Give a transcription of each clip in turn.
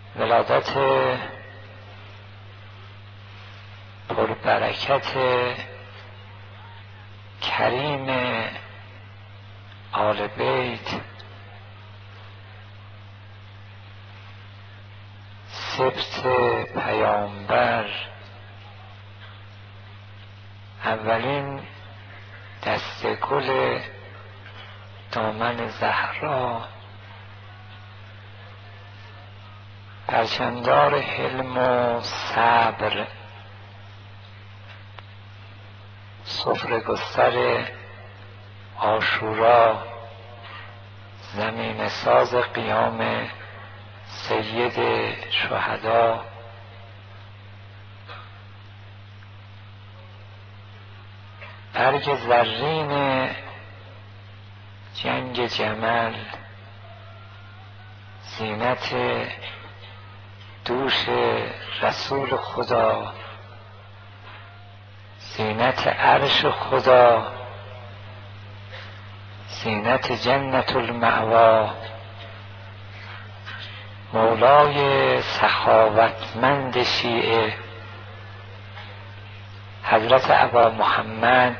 ولادت پربرکت کریم آل بیت، سبط پیامبر، اولین دسته گل دامن زهرا، پرچمدار حلم و صبر، سفره گستر عاشورا، زمین ساز قیام سید شهدا، برگ زرین جنگ جمل، زینت دوش رسول خدا، زینت عرش خدا، زینت جنت المأوا، مولای سخاوتمند شیعه حضرت ابا محمد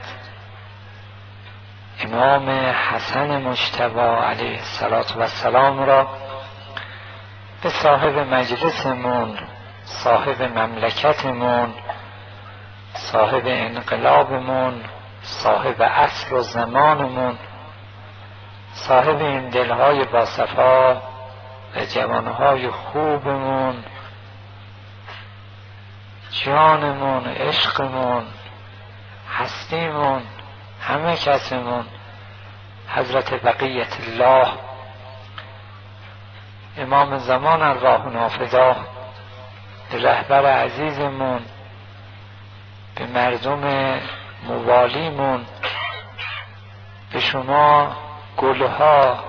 امام حسن مجتبی علیه السلام را به صاحب مجلسمون، صاحب مملکتمون، صاحب انقلابمون، صاحب عصر و زمانمون، صاحب این دلهای باصفا و جوانهای خوبمون، جانمون، عشقمون، هستیمون، همه کسمون، حضرت بقیت الله امام زمان ارواحنا فدا، به رهبر عزیزمون، به مردم موالیمون، به شما گلها،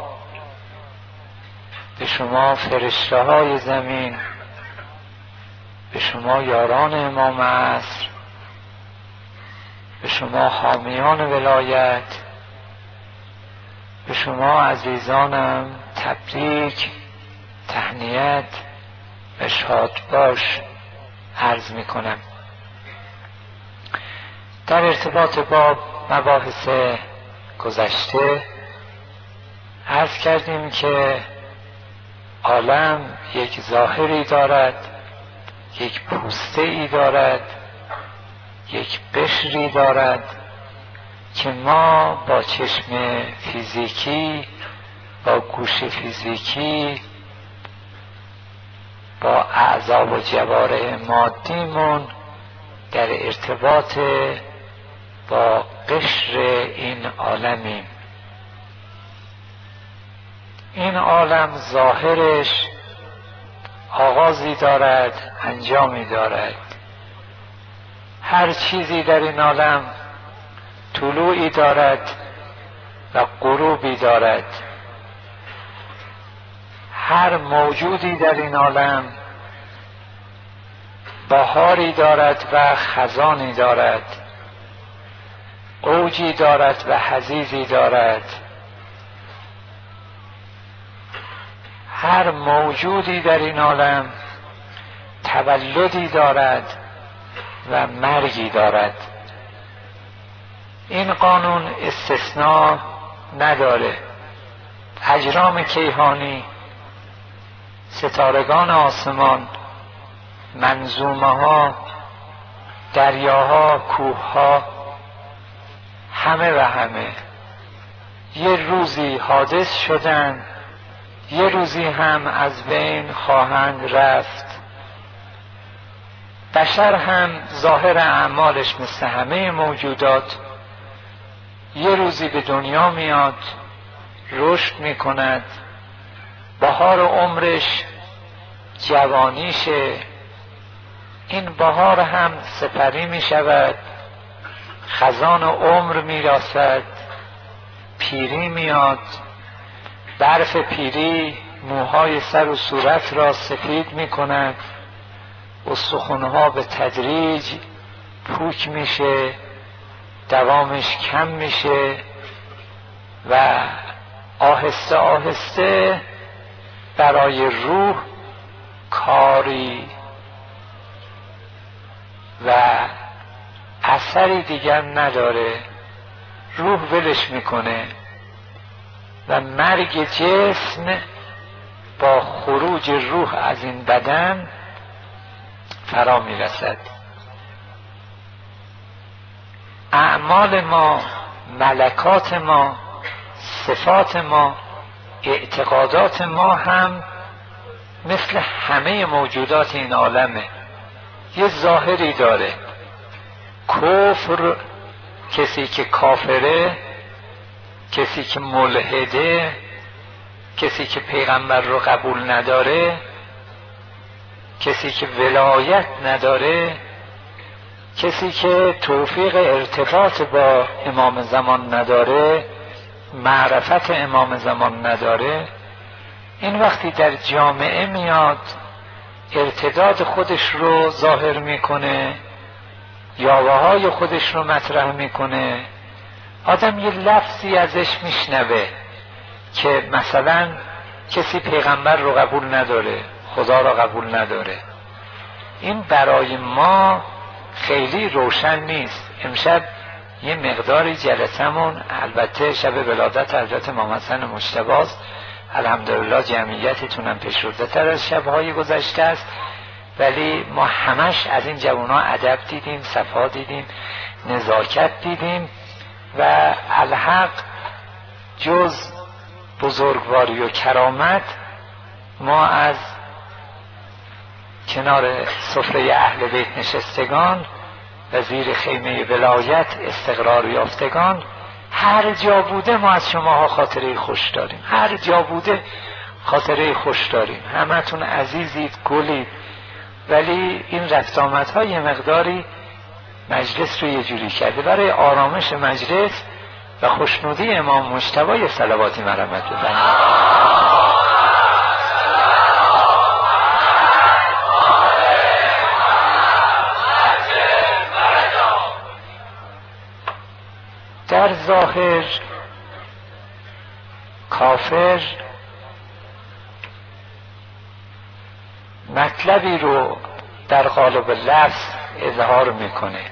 به شما فرشته های زمین، به شما یاران امام عصر، به شما حامیان ولایت، به شما عزیزانم تبریک، تهنیت و شادباش عرض می کنم. در ارتباط با مباحث گذشته عرض کردیم که عالم یک ظاهری دارد، یک پوسته ای دارد، یک قشری دارد که ما با چشم فیزیکی، با گوش فیزیکی، با اعضا و جوارح مادیمون در ارتباط با قشر این عالمیم. این عالم ظاهرش آغازی دارد، انجامی دارد. هر چیزی در این عالم طلوعی دارد و غروبی دارد. هر موجودی در این عالم بهاری دارد و خزانی دارد، اوجی دارد و حضیضی دارد. هر موجودی در این عالم تولدی دارد و مرگی دارد. این قانون استثناء نداره. اجرام کیهانی، ستارگان آسمان، منظومه ها، دریاها، کوه ها، همه و همه یه روزی حادث شدن، یه روزی هم از بین خواهند رفت. بشر هم ظاهر اعمالش مثل همه موجودات یه روزی به دنیا میاد، رشد میکند، بهار عمرش جوانیشه، این بهار هم سپری میشود، خزان عمر میرسد، پیری میاد، برف پیری موهای سر و صورت را سفید میکند، استخوانها به تدریج پوک میشه، دوامش کم میشه و آهسته آهسته برای روح باری و اثری دیگر نداره، روح ولش میکنه و مرگ جسم با خروج روح از این بدن فرا میرسد. اعمال ما، ملکات ما، صفات ما، اعتقادات ما هم مثل همه موجودات این عالمه، یه ظاهری داره. کفر، کسی که کافره، کسی که ملحده، کسی که پیغمبر رو قبول نداره، کسی که ولایت نداره، کسی که توفیق ارتباط با امام زمان نداره، معرفت امام زمان نداره، این وقتی در جامعه میاد ارتداد خودش رو ظاهر میکنه، یاوه‌های خودش رو مطرح میکنه، آدم یه لفظی ازش میشنوه که مثلا کسی پیغمبر رو قبول نداره، خدا رو قبول نداره. این برای ما خیلی روشن نیست. امشب یه مقداری جلسمون البته شب ولادت حضرت امام حسن مجتبی است، الحمدلله جمعیتتونم پیشرفته تر از شبهای گذشته است، ولی ما همش از این جوانها ادب دیدیم، صفا دیدیم، نزاکت دیدیم و الحق جز بزرگواری و کرامت ما از کنار سفره اهل بیت نشستگان و زیر خیمه ولایت استقرار یافتگان هر جا بوده ما از شماها خاطره خوش داریم، هر جا بوده خاطره خوش داریم، همتون عزیزید، گلید، ولی این رفت آمدها یه مقداری مجلس رو یه جوری کرده. برای آرامش مجلس و خوشنودی امام مجتبی یه صلواتی مرحمت بزنید. در ظاهر کافر مطلبی رو در قالب لفظ اظهار میکنه،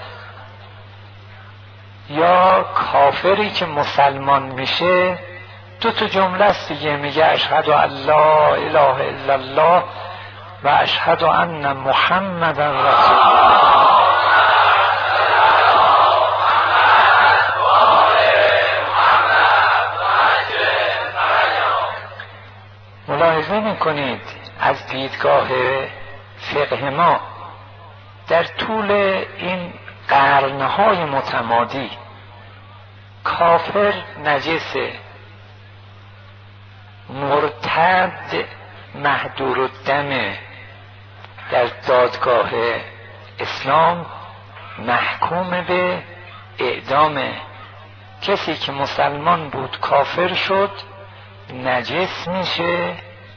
یا کافری که مسلمان میشه دو تا جمله است دیگه، میگه اشهد ان لا اله الا الله و اشهد ان محمدا رسول الله. ملاحظه میکنید از دیدگاه فقه ما در طول این قرنهای متمادی کافر نجسه، مرتد محدور الدم، در دادگاه اسلام محکوم به اعدامه. کسی که مسلمان بود کافر شد نجس میشه،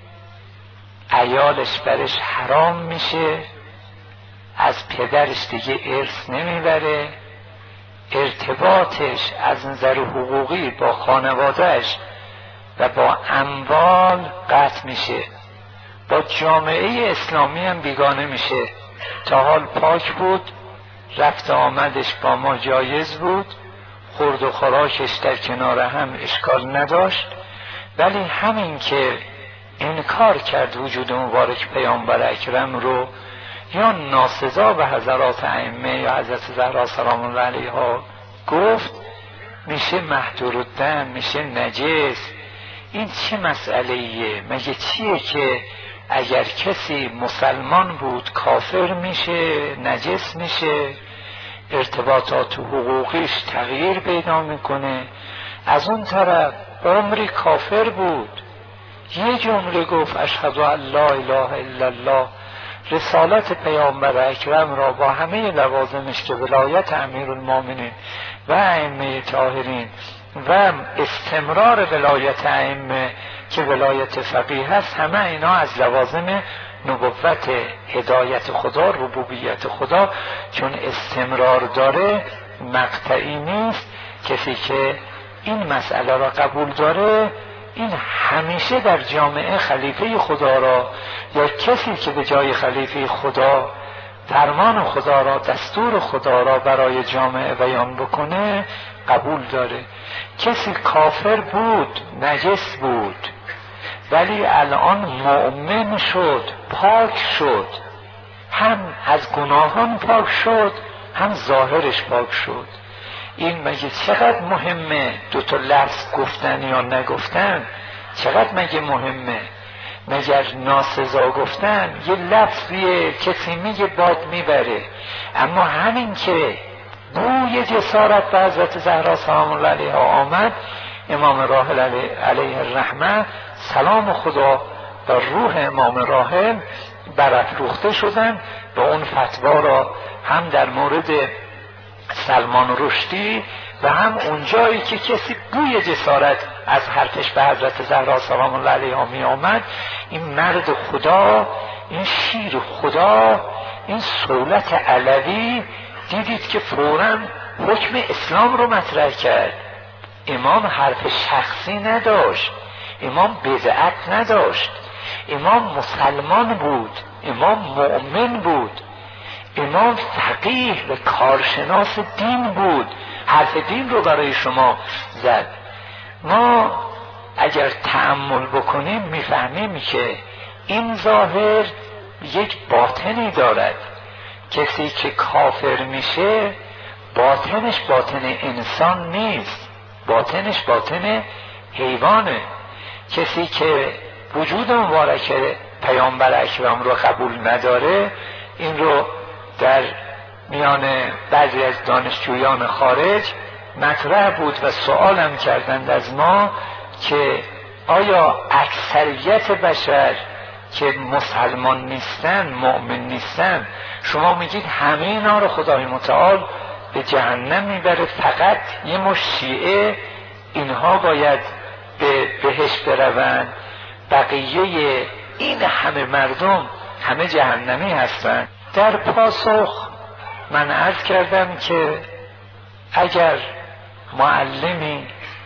عیالش برش حرام میشه، از پدرش دیگه ارث نمیبره، ارتباطش از نظر حقوقی با خانوادهش و با اموال قطع میشه، با جامعه اسلامی هم بیگانه میشه. تا حال پاک بود، رفت آمدش با ما جایز بود، خورد و خوراکش در کنار هم اشکال نداشت، ولی همین که انکار کرد وجود مبارک پیامبر اکرم رو، یا ناسزا به حضرات ائمه یا حضرت زهرا سلام الله علیها گفت، میشه محدور الدم، میشه نجس. این چه مسئله‌ایه؟ مگه چیه که اگر کسی مسلمان بود کافر میشه، نجس میشه، ارتباطات حقوقیش تغییر پیدا میکنه؟ از اون طرف عمری کافر بود، یه جمله گفت اشهد ان لا اله الا الله، رسالت پیامبر اکرم را با همه لوازمش که ولایت امیرالمومنین و ائمه طاهرین و استمرار ولایت ائمه که ولایت فقیه هست، همه اینا از لوازم نبوت، هدایت خدا، ربوبیت خدا، چون استمرار داره مقطعی نیست. کسی که این مسئله را قبول داره این همیشه در جامعه خلیفه خدا را یا کسی که به جای خلیفه خدا فرمان خدا را، دستور خدا را برای جامعه بیان بکنه قبول داره. کسی کافر بود، نجس بود، ولی الان مؤمن شد، پاک شد، هم از گناهان پاک شد، هم ظاهرش پاک شد. این مگه چقدر مهمه؟ دوتا لفظ گفتن یا نگفتن چقدر مگه مهمه؟ مگر ناسزا گفتن یه لفظیه کسی میگه باد میبره، اما همین که بوی جسارت به حضرت زهرا سلام الله علیها آمد، امام راحل علیه الرحمه سلام خدا و روح امام راحل برافروخته شدن و اون فتوا را هم در مورد سلمان رشدی و هم اونجایی که کسی بوی جسارت از حرفش به حضرت زهرا سلام الله علیها می آمد، این مرد خدا، این شیر خدا، این سولت علوی، دیدید که فوراً حکم اسلام رو مطرح کرد. امام حرف شخصی نداشت، امام بدعت نداشت، امام مسلمان بود، امام مؤمن بود، امام فقیه و کارشناس دین بود، حرف دین رو برای شما زد. ما اگر تأمل بکنیم میفهمیم که این ظاهر یک باطنی دارد. کسی که کافر میشه باطنش باطن انسان نیست، باطنش باطن حیوانه. کسی که وجود مبارک پیامبر اکرم رو قبول نداره، این رو در میان بعضی از دانشجویان خارج مطرح بود و سوالم کردند از ما که آیا اکثریت بشر که مسلمان نیستن، مؤمن نیستن، شما میگید همه اینا رو خدای متعال به جهنم میبره، فقط یه مش شیعه اینها باید به بهشت بروند، بقیه این همه مردم همه جهنمی هستن؟ در پاسخ من عرض کردم که اگر معلمی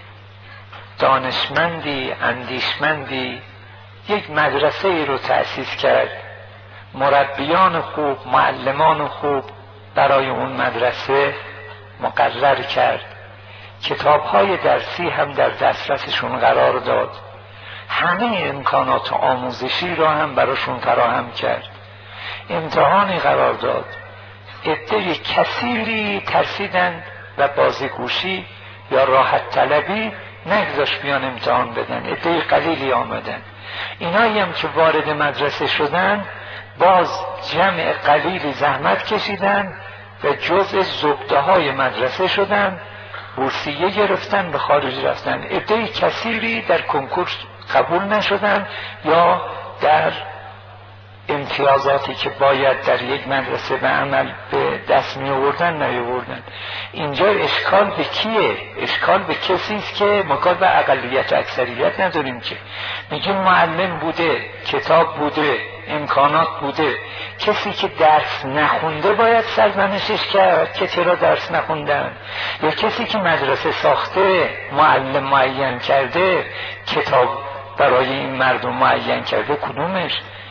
دانشمندی اندیشمندی یک مدرسه ای رو تأسیس کرد، مربیان خوب، معلمان خوب برای اون مدرسه مقرر کرد، کتاب‌های درسی هم در دسترسشون قرار داد، همه امکانات آموزشی را هم براشون فراهم کرد، امتحانی قرار داد، عده کثیری ترسیدند و بازیگوشی یا راحت طلبی نگذاشت بیان امتحان بدن، عده قلیلی آمدن. اینایی هم که وارد مدرسه شدن باز جمع قلیلی زحمت کشیدن و جزء زبده های مدرسه شدن، بورسیه گرفتن، به خارج رفتن. عده کثیری در کنکور قبول نشدن یا در امتیازاتی که باید در یک مدرسه به عمل به دست می آوردن نیاوردن. اینجا اشکال به کیه؟ اشکال به کسی است که ما کار به اقلیت و اکثریت نداریم که میگیم معلم بوده، کتاب بوده، امکانات بوده. کسی که درس نخونده باید سرزنشش کرد که چرا درس نخوندن، یا کسی که مدرسه ساخته، معلم معین کرده، کتاب برای این مردم معین کرده، کدومش؟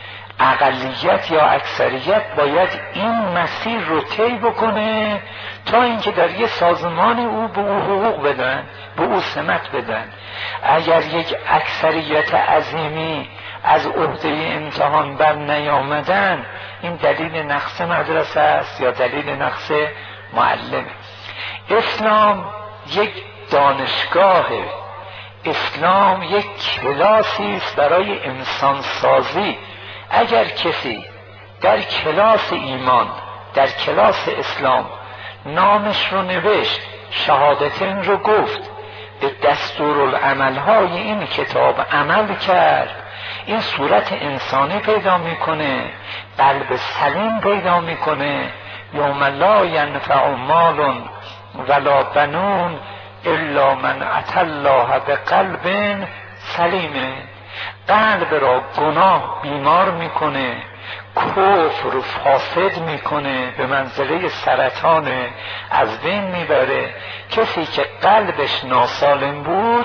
اقلیت یا اکثریت باید این مسیر رو طی بکنه تا اینکه در یه سازمان او به او حقوق بدن، به او سمت بدن. اگر یک اکثریت عظیمی از عهده امتحان بر نیامدن، این دلیل نقص مدرسه است یا دلیل نقص معلم. اسلام یک دانشگاهه، اسلام یک کلاسی است برای انسان سازی. اگر کسی در کلاس ایمان، در کلاس اسلام نامش رو نوشت، شهادتین رو گفت، به دستورالعمل‌های این کتاب عمل کرد، این صورت انسانی پیدا میکنه، قلب سلیم پیدا میکنه. یوم لا ینفع مال ولا بنون الا من اتى الله بقلب سلیم. قلب را گناه بیمار میکنه، کفر فاسد میکنه، به منزله سرطان از بین میبره. کسی که قلبش ناسالم بود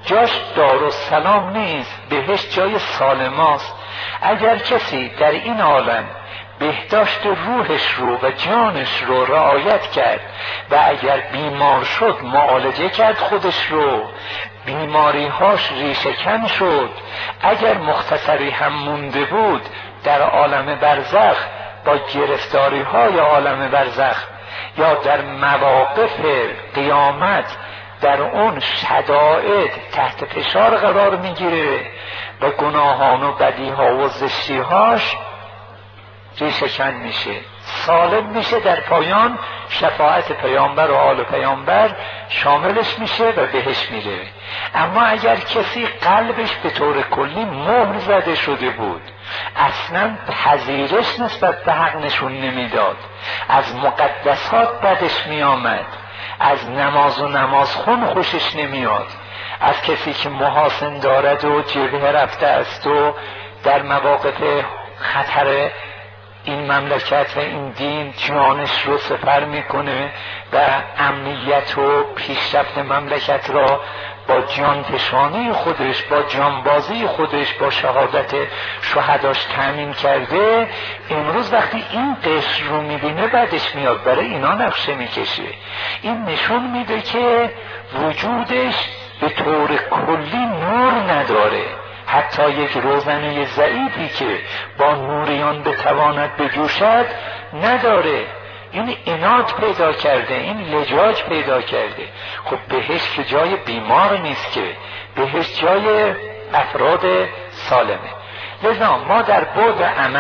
جاش دارالسلام نیست، بهشت جای سالماست. اگر کسی در این عالم بهداشت روحش رو و جانش رو رعایت کرد و اگر بیمار شد معالجه کرد خودش رو، بیماریهاش ریشه‌کن شد، اگر مختصری هم مونده بود در عالم برزخ با گرفتاری‌های عالم برزخ یا در مواقف قیامت در اون شدائد تحت فشار قرار میگیره و گناهان و بدیها و زشتیهاش ریشه‌کن میشه، سالم میشه، در پایان شفاعت پیامبر و آل پیامبر شاملش میشه و بهش میره. اما اگر کسی قلبش به طور کلی مهر زده شده بود، اصلا پذیرش نسبت به حق نشون نمیداد، از مقدسات بدش میآمد، از نماز و نمازخون خوشش نمیاد، از کسی که محاسن دارد و جبهه رفته است و در مواقف خطر این مملکت و این دین جانش رو سپر میکنه و امنیت و پیشرفت مملکت را با جانفشانی خودش، با جانبازی خودش، با شهادت شهداش تامین کرده، امروز وقتی این قشر رو میبینه بعدش میاد برای اینا نقشه میکشه. این نشون میده که وجودش به طور کلی نور نداره، حتی یک روزنه ضعیفی که با نوریان بتواند بجوشد نداره. این عناد پیدا کرده، این لجاج پیدا کرده. خب بهشت که جای بیمار نیست که، بهشت جای افراد سالمه. لذا ما در بعد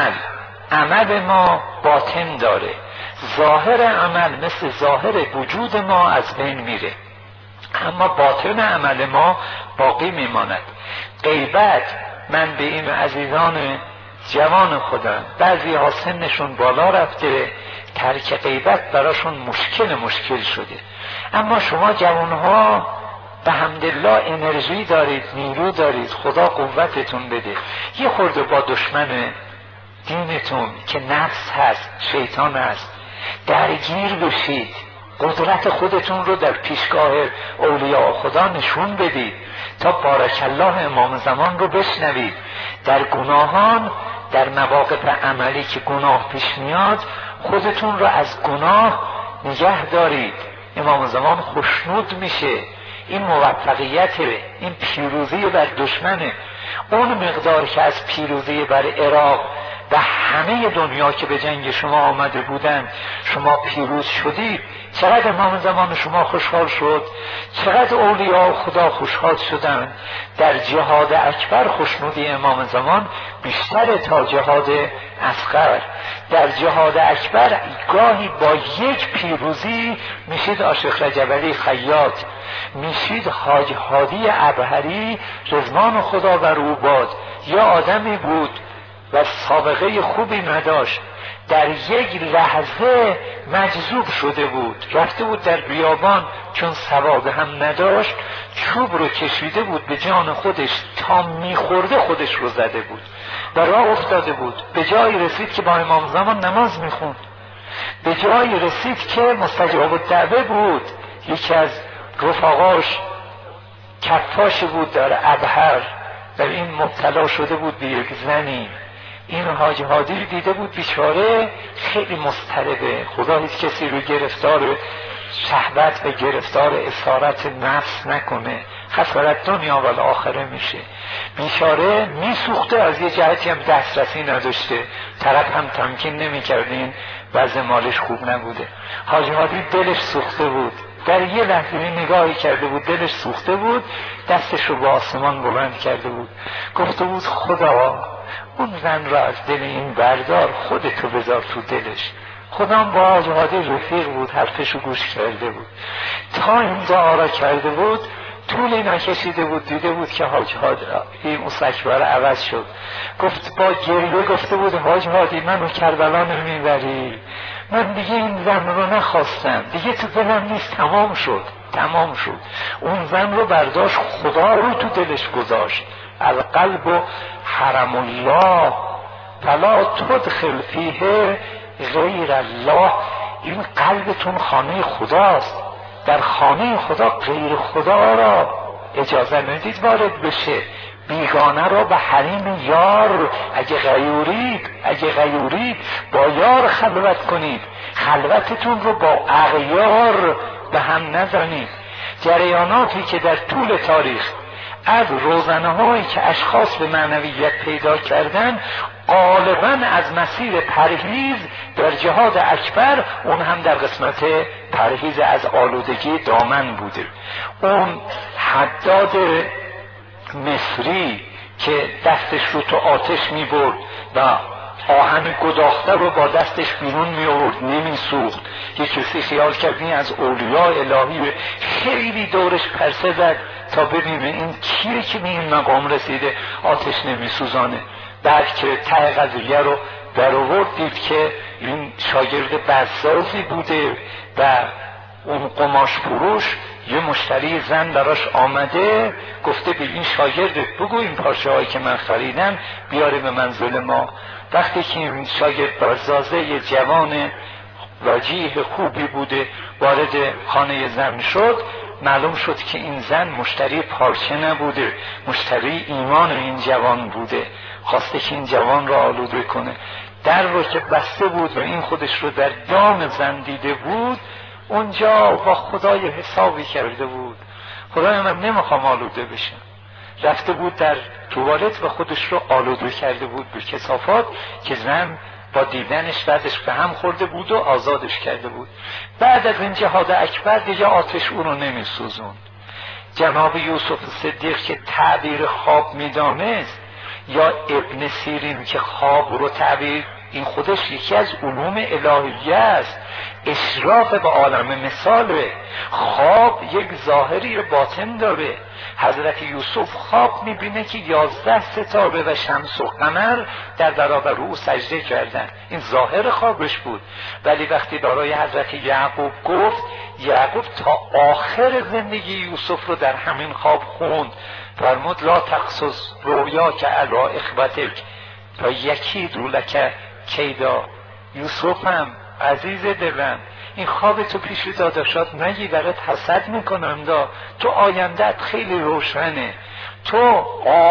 عمل ما باطن داره، ظاهر عمل مثل ظاهر وجود ما از بین میره، اما باطن عمل ما باقی میماند. غیبت، من به این عزیزان جوان خودم، بعضی ها سنشون بالا رفته، ترک غیبت براشون مشکل شده، اما شما جوان ها به حمدالله انرژی دارید، نیرو دارید، خدا قوتتون بده. یه خورده با دشمن دینتون که نفس هست، شیطان هست، درگیر بشید، قدرت خودتون رو در پیشگاه اولیاء خدا نشون بدید تا بارک الله امام زمان رو بشنوید. در گناهان، در مواقف عملی که گناه پیش میاد، خودتون رو از گناه نگه دارید. امام زمان خوشنود میشه. این موفقیت، این پیروزی بر دشمنه. اون مقدار که از پیروزی بر عراق و همه دنیا که به جنگ شما آمده بودند شما پیروز شدید، چقدر امام زمان شما خوشحال شد، چقدر اولیاء خدا خوشحال شدند. در جهاد اکبر خوشنودی امام زمان بیشتر تا جهاد اصغر. در جهاد اکبر گاهی با یک پیروزی میشید عاشق رجب علی خیاط، میشید حاج هادی ابهری رضوان خدا بر او باد. یا آدمی بود و سابقه خوبی نداشت، در یک لحظه مجذوب شده بود، رفته بود در بیابان، چون سواد هم نداشت چوب رو کشیده بود به جان خودش، تا میخورده خودش رو زده بود و راه افتاده بود. به جایی رسید که با امام زمان نماز میخوند، به جایی رسید که مستجاب الدعوه بود. یکی از رفقاش کفاش بود در ابهر و این مبتلا شده بود به یک زنی. این حاج هادی رو دیده بود، بیچاره خیلی مضطربه، خدا هیچ کسی رو گرفتار شهوت و گرفتار اسارت نفس نکنه، خسارت دنیا و آخره میشه. بیچاره میسوخته، از یه جهتی هم دسترسی نداشته، طرف هم تمکین نمیکردین، وضع مالش خوب نبوده. حاج هادی دلش سوخته بود، در یه لحظه نگاهی کرده بود، دلش سوخته بود، دستش رو به آسمان بلند کرده بود، گفته بود خدا اون زن را از دل این بردار، خودتو بذار تو دلش. خدا با حاج هادی رفیق بود، حرفشو گوش کرده بود. تا این دعا را کرده بود طولی نکشیده بود، دیده بود که حاج هادی این مسکبر عوض شد. گفت با گریه گفته بود حاج هادی منو کربلا نمیبری، من دیگه این زن رو نخواستم، دیگه تو دلم نیست، تمام شد. اون زن رو برداشت، خدا رو تو دلش گذاشت. القلب حرم الله فلا تدخل فیه غیر الله. این قلبتون خانه خداست، در خانه خدا غیر خدا را اجازه ندید وارد بشه. بیگانه را به حریم یار اگه غیورید با یار خلوت کنید، خلوتتون رو با اغیار به هم نزنید. جریاناتی که در طول تاریخ از روزنه هایی که اشخاص به معنویت پیدا کردن غالبا از مسیر پرهیز در جهاد اکبر، اون هم در قسمت پرهیز از آلودگی دامن بوده. اون حداد مصری که دستش رو تو آتش می برد و آهن گداخته رو با دستش بیرون می آورد نمی سوخت، یه کسی خیال کردی از اولیاء الهی خیلی دورش پرسه زد تا ببینه این کیه که به این مقام رسیده آتش نمی سوزانه. بعد که ته قضیه رو در آورد دید که این شاگرد بزازی بوده و اون قماش فروش یه مشتری زن براش آمده، گفته به این شاگردت بگو این پارچه هایی که من خریدم بیاره به منزل ما. وقتی که این شاگرد بزازه یه جوان وجیه خوبی بوده وارد خانه زن شد، معلوم شد که این زن مشتری پارچه نبوده، مشتری ایمان این جوان بوده. خواسته که این جوان را آلوده کنه. در رو که بسته بود و این خودش رو در دام زن دیده بود، اونجا با خدای حسابی کرده بود. خدای من نمیخوام آلوده بشم. رفته بود در توالت و خودش رو آلوده کرده بود به کثافات که زن با دیدنش بعدش به هم خورده بود و آزادش کرده بود. بعد از این جهاد اکبر دیگه آتش او رو نمی سوزوند. جناب یوسف صدیق که تعبیر خواب می دانست، یا ابن سیرین که خواب رو تعبیر، این خودش یکی از علوم الهیه است، اشراف به عالم مثاله. خواب یک ظاهری باطن داره. حضرت یوسف خواب میبینه که 11 ستاره و شمس و قمر در برابر او سجده کردن، این ظاهر خوابش بود. ولی وقتی برای حضرت یعقوب گفت، یعقوب تا آخر زندگی یوسف رو در همین خواب خوند، فرمود لا تقصص رویا که علا اخوتک تا یکی دولک کیدا. یوسفم عزیز دلم، این خواب تو پیش داداشات نگی، برات حسد میکنم دا، تو آیندت خیلی روشنه، تو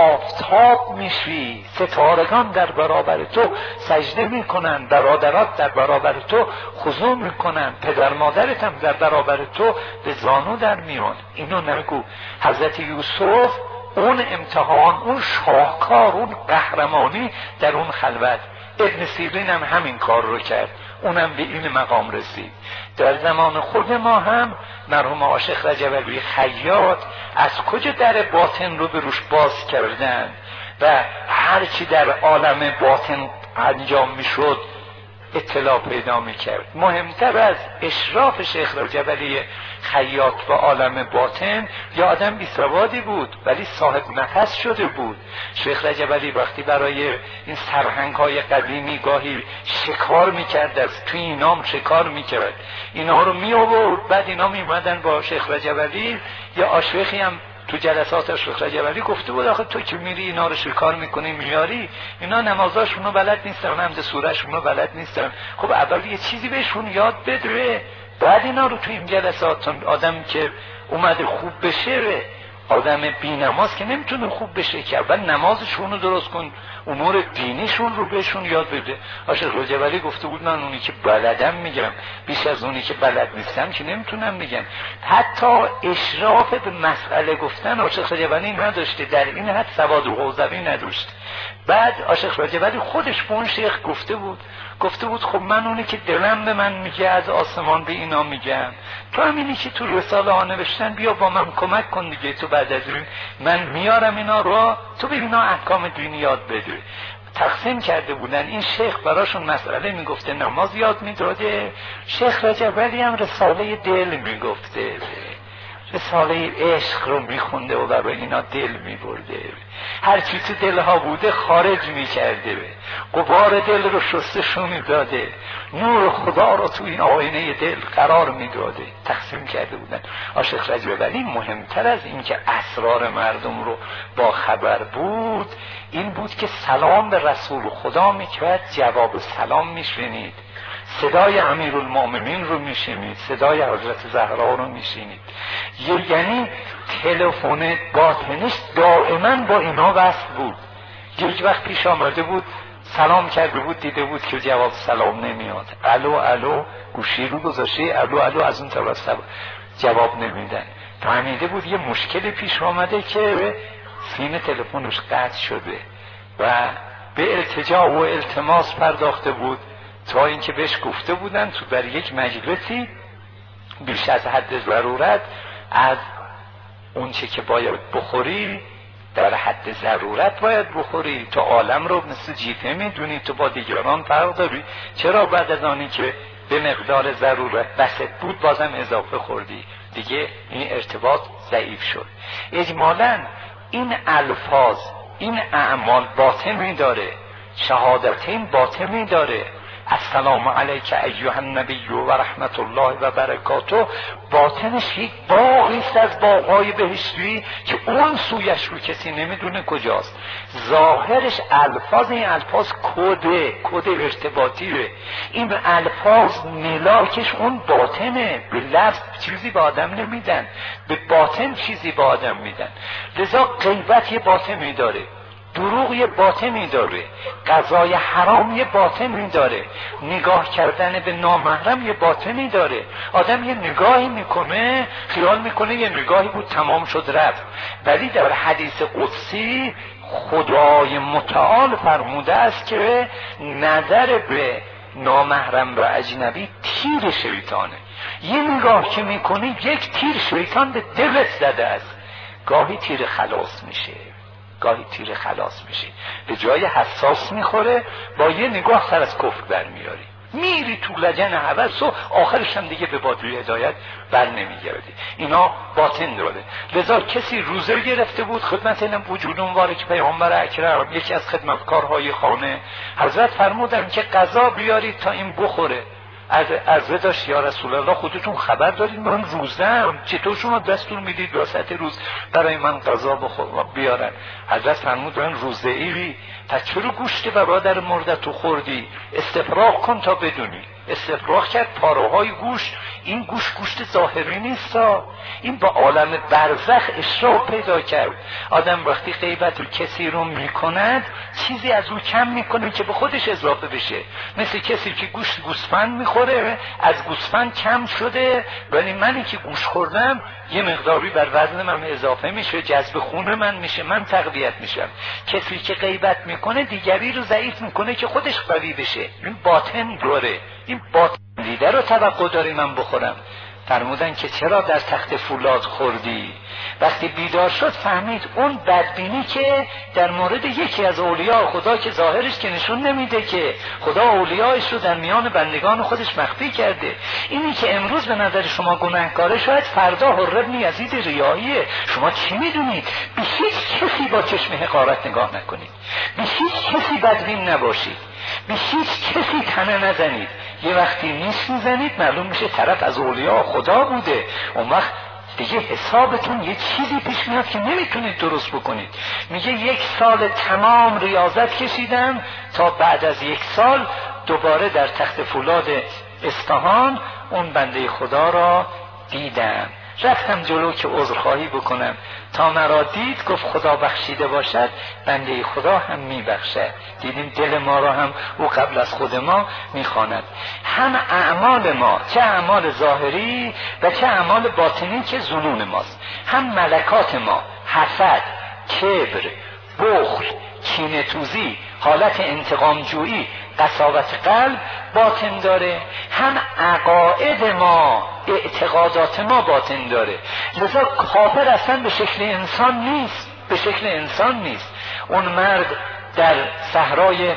آفتاب میشی، ستارگان در برابر تو سجده میکنن، برادرات در برابر تو خضوع میکنن، پدر مادرت هم در برابر تو به زانو در میان. اینو نگو. حضرت یوسف اون امتحان، اون شاهکار، اون قهرمانی در اون خلوت. ابن سیرین هم همین کار رو کرد، اونم به این مقام رسید. در زمان خود ما هم مرحوم عاشق رجب علوی خیاط از کجا در باطن رو به روش باز کردن و هر چی در عالم باطن انجام میشد اطلاع پیدا میکرد. مهمتر از اشراف شیخ رجب علی خیاط و عالم باطن، یا آدم بیسوادی بود ولی صاحب نفس شده بود. شیخ رجب علی وقتی برای این سرهنگ های قدیمی گاهی شکار میکرد، از توی اینام شکار میکرد، اینها رو می آورد، بعد اینا میمدن با شیخ رجب علی. یا آشوخی هم تو جلسات شیخ رجب علی گفته بود آخه تو که میری اینا رو شکار میکنی میاری، اینا نمازاشونو بلد نیستن، حمد سورهشونو بلد نیستن. خب اول یه چیزی بهشون یاد بده، بعد اینا رو تو این جلسات. آدم که اومده خوب بشه، آدم بی نماز که نمیتونه خوب بشه، که اول نمازشون رو درست کن، امور دینیشون رو بهشون یاد بده. عاشق رجب علی گفته بود من اونی که بلدم میگم، بیش از اونی که بلد نیستم که نمیتونم میگم. حتی اشراف به مسئله گفتن عاشق رجب علی نداشته، در این حد سواد حوزوی نداشت. بعد عاشق رجب علی خودش به اون شیخ گفته بود خب من اونی که دلم به من میگه از آسمان به اینا میگم، تو همینی که تو رساله ها نوشتن بیا با من کمک کن دیگه، تو بعد از این من میارم اینا رو، تو به اینا احکام دینی یاد بده. تقسیم کرده بودن. این شیخ براشون مسئله میگفته، نماز یاد میداده. شیخ رجب علی هم رساله دل میگفته، رساله عشق رو میخونده و برای اینا دل میبرده، هر چی تو دلها بوده خارج میکرده، غبار دل رو شستشو میداده، نور خدا رو تو این آینه دل قرار میداده. تقسیم کرده بودن. عاشق رجب علی مهمتر از این که اسرار مردم رو با خبر بود، این بود که سلام به رسول خدا میکرد، جواب سلام میشنید. صدای امیرالمؤمنین رو میشنید، صدای حضرت زهرا رو میشنید. یعنی تلفن باطنش دائما با اینا وصل بود. یک وقت پیش آمده بود سلام کرده بود، دیده بود که جواب سلام نمیاد، الو الو گوشی رو گذاشته، الو الو از اون طرف جواب نمیدن. فهمیده بود یه مشکل پیش آمده که سیم تلفنش قطع شده و به التجا و التماس پرداخته بود تا اینکه بهش گفته بودن تو در یک مجلسی بیش از حد ضرورت از اون چه که باید بخوری در حد ضرورت باید بخوری. تو عالم رو مثل جیفه میدونی، تو با دیگران فرق داری، چرا بعد از آنی که به مقدار ضرورت بسط بود بازم اضافه خوردی؟ دیگه این ارتباط ضعیف شد. اجمالاً این الفاظ، این اعمال باطنی داره، شهادتین باطنی داره. السلام علیک ایها النبی و رحمت الله و برکاته باطنش یک باغی است از باغ‌های بهشتی که اون سویش رو کسی نمیدونه کجاست. ظاهرش الفاظ، این الفاظ کد ارتباطیه، این الفاظ ملاکش اون باطنه. به لفظ چیزی به آدم نمیدن، به باطن چیزی به آدم میدن. لذا غیبت یه باطنی داره، دروغ یه باطنی داره، غذای حرام یه باطنی داره، نگاه کردن به نامحرم یه باطنی داره. آدم یه نگاهی میکنه خیال میکنه یه نگاهی بود تمام شد رفت، ولی در حدیث قدسی خدای متعال فرموده است که نظر به نامحرم و اجنبی تیر شیطانه. یه نگاه که میکنی یک تیر شیطان به دلت زده است، گاهی تیر خلاص میشه، گاهی تیر خلاص میشه، به جای حساس میخوره، با یه نگاه سر از کفر برمیاری، میری تو لجن هوس و آخرش هم دیگه به بادوی هدایت بر نمیگردی. اینا باطن داره. لذا کسی روزه گرفته بود خدمت علم وجود مبارک پیامبر اکرم، یکی از خدمتکارهای خانه، حضرت فرمودن که غذا بیارید تا این بخوره. عرضه داشت یا رسول الله خودتون خبر دارید من روزم، چطور شما دستور میدید وسط روز برای من غذا بیارن؟ حضرت فرمودن روزه ایوی، پس چرا گوشت برادر مردتو خوردی؟ استفراغ کن تا بدونی. استفراغ کرد پاروهای گوشت. این گوشت ظاهری نیست، این با عالم برزخ اشراق پیدا کرد. آدم وقتی غیبت رو کسی رو میکند چیزی از او کم میکنه که به خودش اضافه بشه. مثل کسی که گوسفند میخوره، از گوسفند کم شده ولی منی که گوشت خوردم یه مقداری بر وزن من اضافه میشه، جذب خون من میشه، من تقویت میشم. کسی که غیبت میکنه دیگری رو ضعیف میکنه که خودش قوی بشه. این باطن داره، این باطن دیده رو توقع داری من بخورم. فرمودن که چرا در تخت فولاد خوردی؟ وقتی بیدار شد فهمید اون بدبینی که در مورد یکی از اولیاء خدا که ظاهرش که نشون نمیده که خدا اولیاءش رو در میان بندگان خودش مخفی کرده. اینی که امروز به نظر شما گناهکاره شاید فردا حر بن یزید ریاییه. شما چی میدونید؟ به هیچ کسی با چشم حقارت نگاه نکنید، به هیچ کسی بدبین نباشید، به هیچ کسی تنه نزنید. یه وقتی نیست میزنید معلوم میشه طرف از اولیاء خدا بوده. اون وقت دیگه حسابتون یه چیزی پیش میاد که نمیتونید درست بکنید. میگه 1 سال تمام ریاضت کشیدم تا بعد از 1 سال دوباره در تخت فولاد اصفهان اون بنده خدا را دیدم. رفتم جلو که عذرخواهی بکنم، تا مرا دید گفت خدا بخشیده باشد بنده خدا هم میبخشد. دیدیم دل ما را هم او قبل از خود ما میخواند. هم اعمال ما، چه اعمال ظاهری و چه اعمال باطنی که ظنون ماست، هم ملکات ما، حسد، کبر، بخل، کینه توزی، حالت انتقام جویی، قساوت قلب باطن داره، هم عقاید ما، اعتقادات ما باطن داره. لذا کافر اصلا به شکل انسان نیست، به شکل انسان نیست. اون مرد در صحرای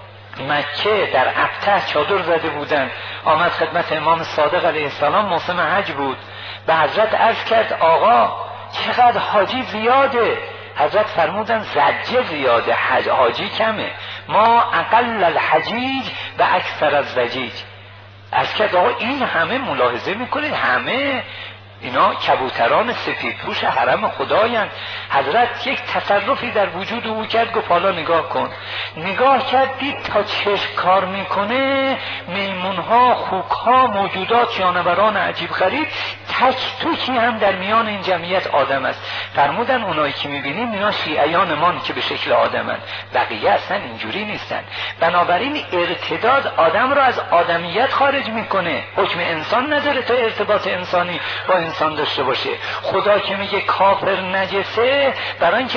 مکه در ابته چادر زده بودن، آمد خدمت امام صادق علیه السلام، موسم حج بود، به حضرت عرض کرد آقا چقدر حاجی زیاده. حضرت فرمودن زجه زیاده، حاجی کمه، ما اقل الحجیج و اکثر الزجیج. از که آقا این همه ملاحظه میکنید، همه اینا کبوتران سفید پوش حرم خدایند. حضرت یک تصرفی در وجود او کرد، گفت حالا نگاه کن. نگاه کرد دید تا چشم کار میکنه میمونها، خوکها، موجودات، جانوران عجیب غریب، تک توکی هم در میان این جمعیت آدم است. فرمودن اونایی که میبینیم اینا شیعیان مان که به شکل آدمن، بقیه اصلا اینجوری نیستن. بنابراین ارتداد آدم رو از آدمیت خارج میکنه، حکم انسان نداره تا ارتباط انسانی با انسان داشته باشه. خدا که میگه کافر نجسه، برای اینکه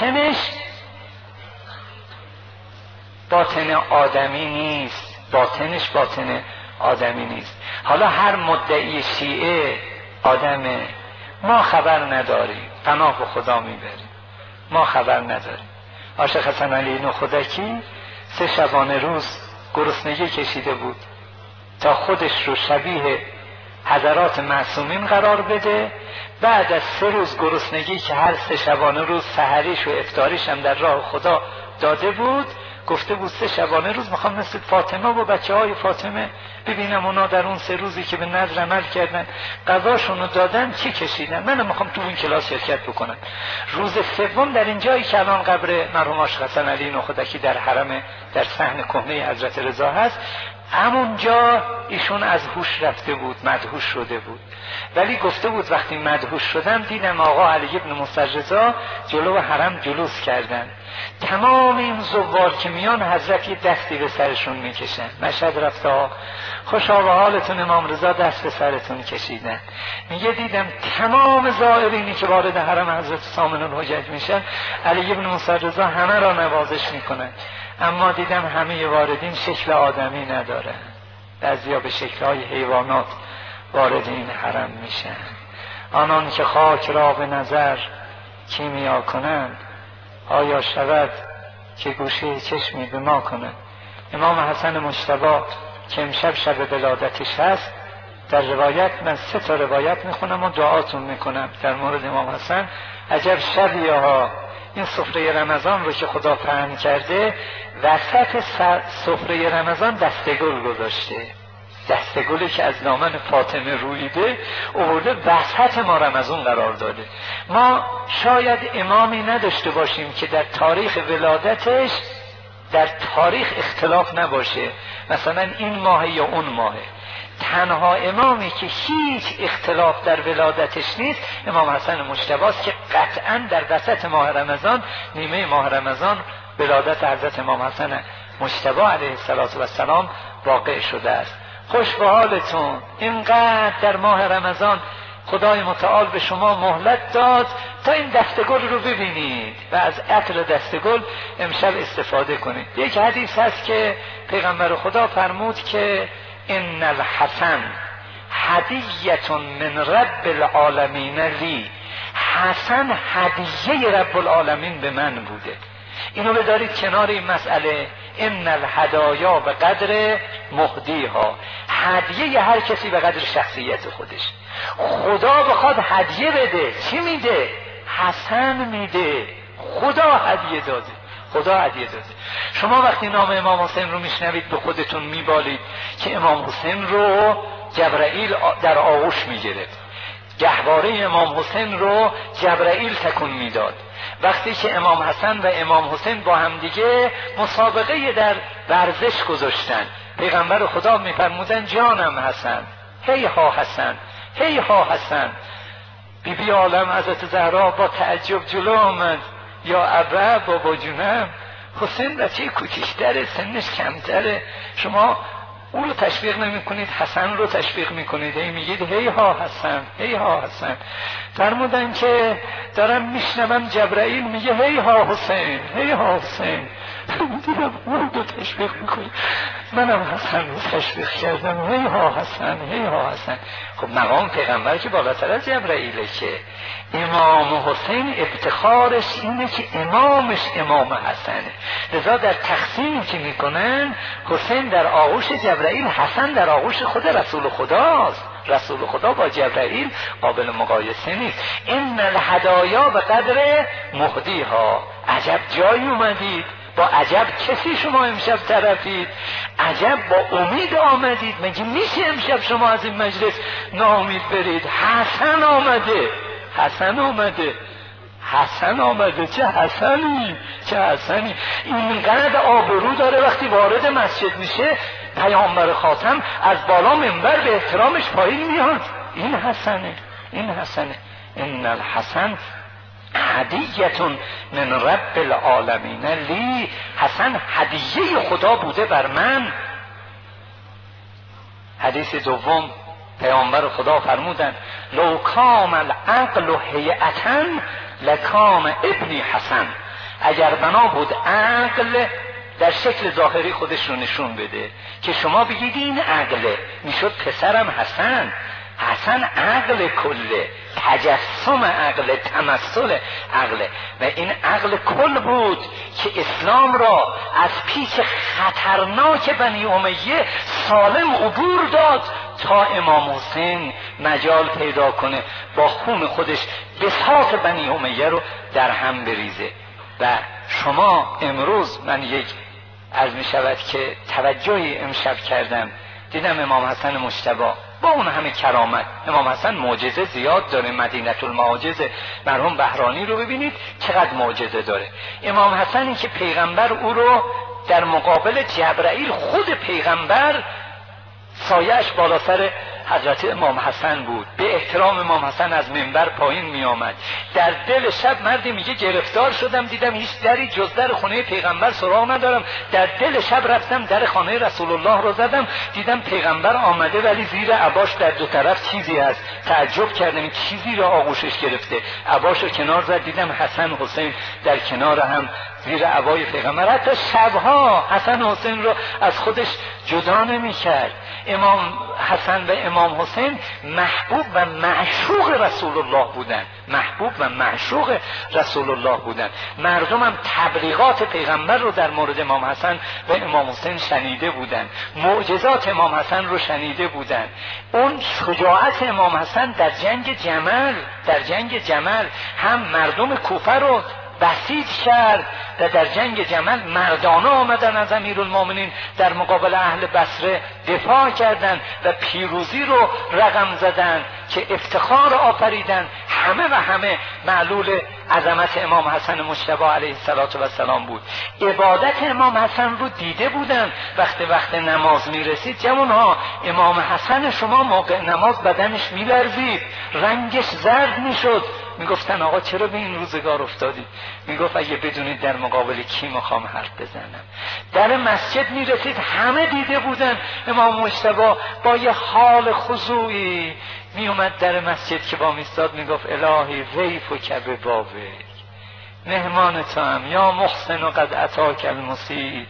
باطن آدمی نیست، باطنش باطن آدمی نیست. حالا هر مدعی شیعه آدمه، ما خبر نداریم، پناه به خدا میبریم، ما خبر نداریم. عاشق حسن علی نخودکی 3 شبانه روز گرسنگی کشیده بود تا خودش رو شبیه حضرات معصومین قرار بده. بعد از 3 روز گرسنگی که هر 3 شبانه روز سحریش و افطاریش هم در راه خدا داده بود، گفته بود 3 شبانه روز میخوام مثل فاطمه و بچه های فاطمه ببینم اونا در اون 3 روزی که به نذر عمل کردن غذاشونو دادن چی کشیدن، منم میخوام تو اون کلاس شرکت بکنم. روز 3 در اینجایی که الان قبر مرحوم عاشق حسن علی نخودکی در حرم در صحن کهنه حضرت رضا هست، همونجا ایشون از هوش رفته بود، مدهوش شده بود. ولی گفته بود وقتی مدهوش شدم دیدم آقا علی ابن موسی رضا جلو حرم جلوس کردن، تمام این زوار که میان حضرت یه دستی به سرشون میکشن. مشهد رفته ها، خوشا به حالتون امام رضا دست به سرتون کشیدن. میگه دیدم تمام زائرینی که وارد حرم حضرت سامن الحجج میشن علی ابن موسی رضا همه را نوازش میکنن، اما دیدم همه واردین شکل آدمی نداره، بعضیا به شکل‌های حیوانات وارد این حرم میشن. آنان که خاک را به نظر کیمیا کنند، آیا شود که گوشه چشمی به ما کنند. امام حسن مجتبی که امشب شب ولادتش هست، در روایت من 3 تا روایت میخونم و دعاتون میکنم در مورد امام حسن. عجب شبیه ها، این سفره رمضان رو که خدا پهن کرده وسط سفره رمضان دستگل گذاشته، دستگلی که از دامن فاطمه رویده آورده وسط ما رمضان قرار داده. ما شاید امامی نداشته باشیم که در تاریخ ولادتش در تاریخ اختلاف نباشه، مثلا این ماه یا اون ماه. تنها امامی که هیچ اختلاف در ولادتش نیست امام حسن مجتبی است که قطعا در وسط ماه رمضان، نیمه ماه رمضان، ولادت حضرت امام حسن مجتبی علیه السلام واقع شده است. خوش به حالتون، اینقدر در ماه رمضان خدای متعال به شما مهلت داد تا این دستگل رو ببینید و از عطر دستگل امشب استفاده کنید. یک حدیث هست که پیغمبر خدا فرمود که ان الحسن هدیه من رب العالمین لی، حسن هدیه رب العالمین به من بوده. اینو بدارید کنار این مسئله. ان الهدایا به قدر مهدیها، هدیه هر کسی به قدر شخصیت خودش. خدا بخواد هدیه بده چی میده؟ حسن میده. خدا هدیه داده، خدا هدیه داده. شما وقتی نام امام حسین رو میشنوید به خودتون میبالید که امام حسین رو جبرائیل در آغوش میگرفت، گهواره امام حسین رو جبرائیل تکون میداد. وقتی که امام حسن و امام حسین با هم دیگه مسابقه در ورزش گذاشتن، پیغمبر خدا میفرمودن جانم حسن، هی ها حسن، هی ها حسن. بی بی عالم حضرت زهرا با تعجب جلو آمد، یا ابا بابا جونم، حسین بچه کوچیک‌تره، سنش کمتره، شما اون رو تشویق نمی کنید، حسن رو تشویق می کنید، میگید هی ها حسن، هی ها حسن. فرمودن که دارم میشنوم جبرائیل میگه هی ها حسین، هی ها حسین. دیدم اون رو تشویق میکنی، منم حسن رو تشویق کردم، هی ها حسن، هی ها حسن. خب مقام پیغمبر که بالاتر از جبرائیله که امام حسین افتخارش اینه که امامش امام حسنه. لذا در تقسیمی که میکنن حسین در آغوش جبرائیل، حسن در آغوش خود رسول خداست. رسول خدا با جبرائیل قابل مقایسه نیست. ان الهدایا به قدر مهدیها. عجب جایی اومدید، با عجب کسی شما امشب طرفید، عجب با امید آمدید. مگه میشه امشب شما از این مجلس ناامید برید؟ حسن آمده، حسن آمده، حسن آمده. چه حسنی، چه حسنی. اینقدر آبرو داره وقتی وارد مسجد میشه پیامبر خاتم از بالا منبر به احترامش پایین میاد. این حسنه، این حسنه. ان الحسن هدیه‌تون من رب العالمین لی. حسن هدیه خدا بوده بر من. حدیث دوم پیامبر خدا فرمودن لو کام العقل هیئة لکام ابنی حسن. اگر بنا بود عقل در شکل ظاهری خودش رو نشون بده که شما بگید این عقله، میشد پسرم حسن. حسن عقل کله، تجسم عقل، تمثل عقل. و این عقل کل بود که اسلام را از پیچ خطرناک بنی امیه سالم عبور داد تا امام حسین مجال پیدا کنه با خون خودش بساط بنی امیه رو در هم بریزه. و شما امروز من یک عرض می شود که توجهی امشب کردم، دیدم امام حسن مجتبی با اون همه کرامت. امام حسن معجزه زیاد داره. مدینه المعاجز مرحوم بهرانی رو ببینید چقدر معجزه داره. امام حسنی که پیغمبر او رو در مقابل جبرائیل، خود پیغمبر سایه‌اش بالا سر حضرت امام حسن بود، به احترام امام حسن از منبر پایین می آمد. در دل شب مردی میگه گرفتار شدم، دیدم هیچ دری جز در خونه پیغمبر سراغ ندارم، در دل شب رفتم در خانه رسول الله رو زدم، دیدم پیغمبر آمده ولی زیر عباش در دو طرف چیزی هست. تعجب کردم چیزی را آغوشش گرفته، عباش رو کنار زد، دیدم حسن حسین در کنار هم زیر عبای پیغمبر. حتی شبها حسن حسین رو از خودش جدا نمی کرد. امام حسن و امام حسین محبوب و معشوق رسول الله بودن، محبوب و معشوق رسول الله بودن. مردم هم تبلیغات پیغمبر رو در مورد امام حسن و امام حسین شنیده بودن، معجزات امام حسن رو شنیده بودن. اون شجاعت امام حسن در جنگ جمل، در جنگ جمل هم مردم کوفه رو بسیج کرد و در جنگ جمل مردانه آمدن از امیرالمومنین در مقابل اهل بصره دفاع کردند و پیروزی رو رقم زدن که افتخار آفریدن. همه و همه معلول عظمت امام حسن مجتبی علیه السلام بود. عبادت امام حسن رو دیده بودن. وقت نماز میرسید جوانها، امام حسن شما موقع نماز بدنش میلرزید، رنگش زرد میشد. میگفتن آقا چرا به این روزگار افتادید؟ میگفت اگه بدونید در مقابل کی میخوام حرف بزنم. در مسجد میرسید همه دیده بودن امام مجتبی با یه حال خضوعی میومد در مسجد که با میستاد میگفت الهی ضیف و کبه بابه، مهمان تو هم یا محسن و قد اتاک المسیء.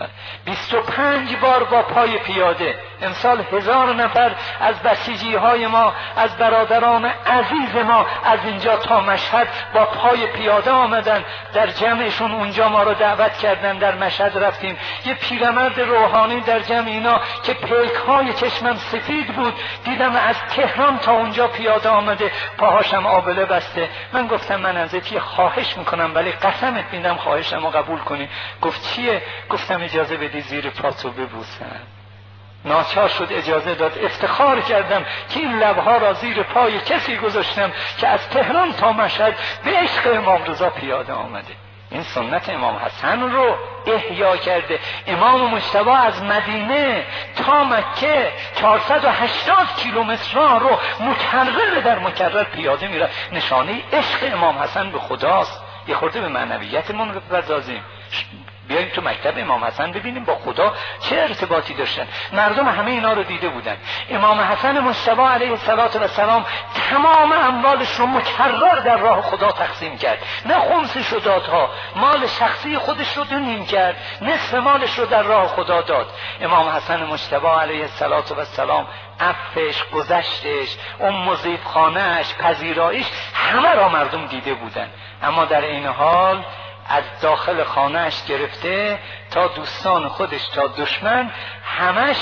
25 بار با پای پیاده. امسال 1000 نفر از بسیجی های ما، از برادران عزیز ما از اینجا تا مشهد با پای پیاده آمدن. در جمعشون اونجا ما رو دعوت کردن، در مشهد رفتیم. یه پیرمرد روحانی در جمع اینا که پلک های چشمم سفید بود، دیدم از تهران تا اونجا پیاده آمده، پاهاشم آبله بسته. من گفتم من ازت یه خواهش میکنم ولی قسمت میدم خواهشمو قبول کنی. گفت چیه؟ گفتم اجازه بدی زیر پاتو ببوسم. ناچار شد اجازه داد. افتخار کردم که این لبها را زیر پای کسی گذاشتم که از تهران تا مشهد به عشق امام رضا پیاده آمده. این سنت امام حسن رو احیا کرده. امام مجتبی از مدینه تا مکه 480 کیلومتر راه رو مکرر در مکرر پیاده میره. نشانه عشق امام حسن به خداست. یه خورده به معنویتمون بپردازیم. بیاییم تو مکتب امام حسن ببینیم با خدا چه ارتباطی داشتن. مردم همه اینا رو دیده بودن. امام حسن مجتبی علیه السلام تمام اموالش رو مکرر در راه خدا تقسیم کرد. نه خمسش رو داد ها، مال شخصی خودش رو دونیم کرد، نصف مالش رو در راه خدا داد. امام حسن مجتبی علیه السلام عفش، گذشتش، اون مضیف خانهش، پذیرایش، همه را مردم دیده بودن. اما در این حال از داخل خانهش گرفته تا دوستان خودش تا دشمن همش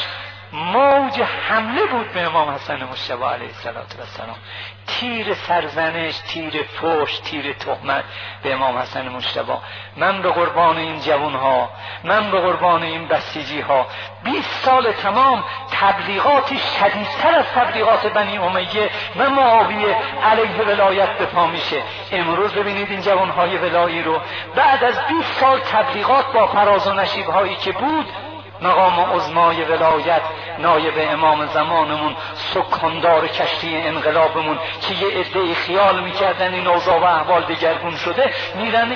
موج حمله بود به امام حسن مجتبی علیه السلام. تیر سرزنش، تیر فحش، تیر تهمت به امام حسن مجتبی. من به قربان این جوانها، من به قربان این بسیجی ها. 20 سال تمام تبلیغاتی شدیدتر از تبلیغات بنی امیه و معاویه علیه ولایت به پا میشه. امروز ببینید این جوانهای ولایی رو بعد از 20 سال تبلیغات با فراز و نشیب هایی که بود، مقام عظمای ولایت، نایب امام زمانمون، سکاندار کشتی انقلابمون که یه عده خیال میکردن این اوضاع و احوال دگرگون شده، میرن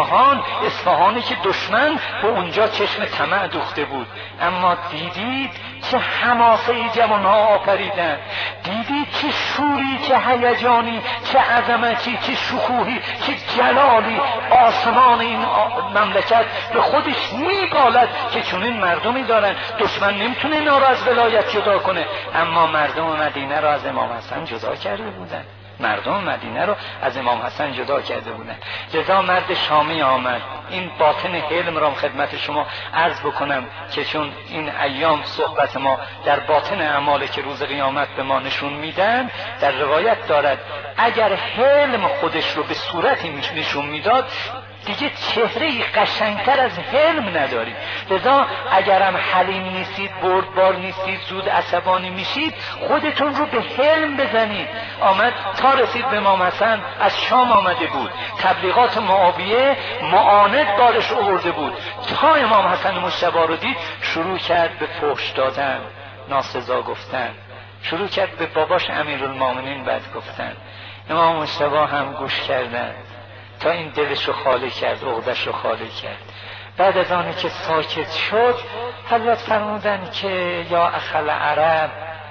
اصفهانی که دشمن به اونجا چشم طمع دوخته بود. اما دیدید چه حماسه جوانها آفریدن، دیدید چه شوری، چه هیجانی، چه عظمتی، چه شکوهی، چه جلالی آسمان این مملکت به خودش میبالد که چون این مردمی دارن. دشمن نمیتونه اینا رو از ولایت جدا کنه، اما مردم مدینه رو از امام حسن جدا کرده بودن. مردم مدینه رو از امام حسن جدا کرده بودن. لذا مرد شامی آمد. این باطن حلم را خدمت شما عرض بکنم که چون این ایام صحبت ما در باطن اعمالی که روز قیامت به ما نشون میدن، در روایت دارد اگر حلم خودش رو به صورتی نشون میداد دیگه چهره‌ای قشنگتر از حلم ندارید. لذا اگرم حلیم نیستید، بردبار نیستید، زود عصبانی میشید، خودتون رو به حلم بزنید. آمد تا رسید به امام حسن، از شام آمده بود، تبلیغات معاویه معاند بارش آورده بود. تا امام حسن مجتبی رو دید شروع کرد به فحش دادن، ناسزا گفتن، شروع کرد به باباش امیرالمومنین بد گفتن. امام مجتبی هم گوش کردن تا این دلش رو خالی کرد، عقدش رو خالی کرد. بعد از آنی که ساکت شد، حضرت فرمودن که یا اخل عرب،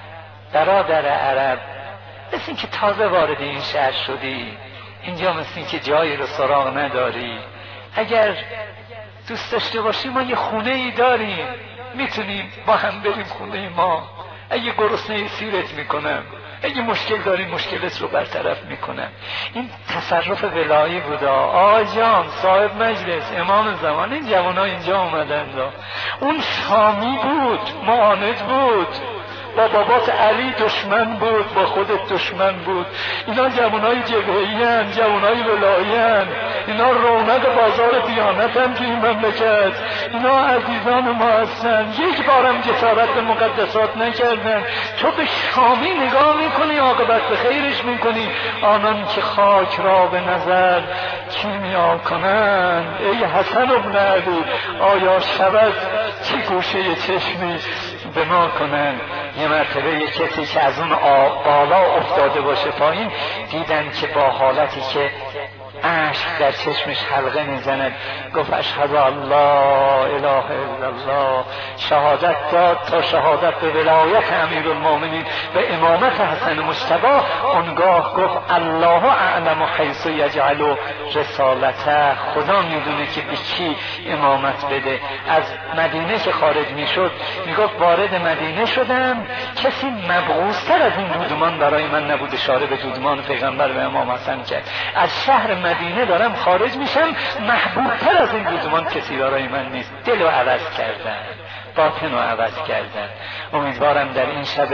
برادر عرب، مثل این که تازه وارد این شهر شدی، اینجا مثل این که جایی رو سراغ نداری، اگر دوست داشته باشی ما یه خونه ای داریم، میتونیم با هم بریم خونه ما، اگه گرسنه سیرت میکنم، اگه مشکل داری مشکلت رو برطرف میکنم. این تصرف ولایی بود. آقا جان، صاحب مجلس، امام زمان، این جوان‌ها اینجا اومدن. اون شامی بود، معاند بود، با بابات علی دشمن بود، با خودت دشمن بود. اینا جوانای جبهه‌ای هستند، جوانای ولایی هستند، اینا رونق بازار دیانت هم که این مملکت، اینا عزیزان ما هستند. یک بارم جسارت به مقدسات نکردن. تو به شامی نگاه میکنی، عاقبت به خیرش میکنی. آنان که خاک را به نظر کیمیا کنند، ای حسن ابن علی، آیا شود چه گوشه چشمی به ما کنند. یه مرتبه یک کسی که از اون بالا افتاده باشه پایین، دیدن که با حالتی که اشک در چشمش حلقه میزند، گفت اشهد ان لا اله الا الله، شهادت داد تا شهادت به ولایت امیرالمومنین و امامت حسن مجتبی. اونگاه گفت الله اعلم حیث یجعل رسالته، خدا میدونه که به کی امامت بده. از مدینه که خارج میشد میگفت وارد مدینه شدم، کسی مبعوث‌تر از این دودمان برای من نبود. اشاره به دودمان پیغمبر و امام حسن کرد. از شهر مدینه دارم خارج میشم، محبوبتر از این دودمان کسی برای من نیست. دل رو عوض کردن، باطن رو عوض کردن. امیدوارم در این شب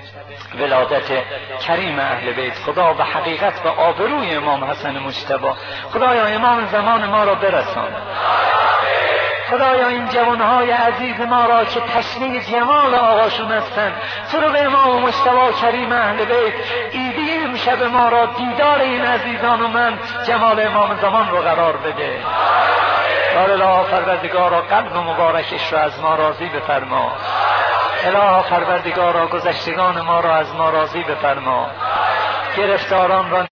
ولادت کریم اهل بیت خدا و حقیقت و آبروی امام حسن مجتبی، خدایا امام زمان ما را برسان. خدایا این جوانهای عزیز ما را که تشنه جمال آقاشون هستند، تو رو به امام مجتبی کریم اهل بیت ایدی امشب ما را دیدار این عزیزان و من جمال امام زمان رو قرار بده. الها پروردگارا قلب مبارکش را از ما راضی بفرما. الها پروردگارا گذشتگان ما را از ما راضی بفرما. گرفتاران را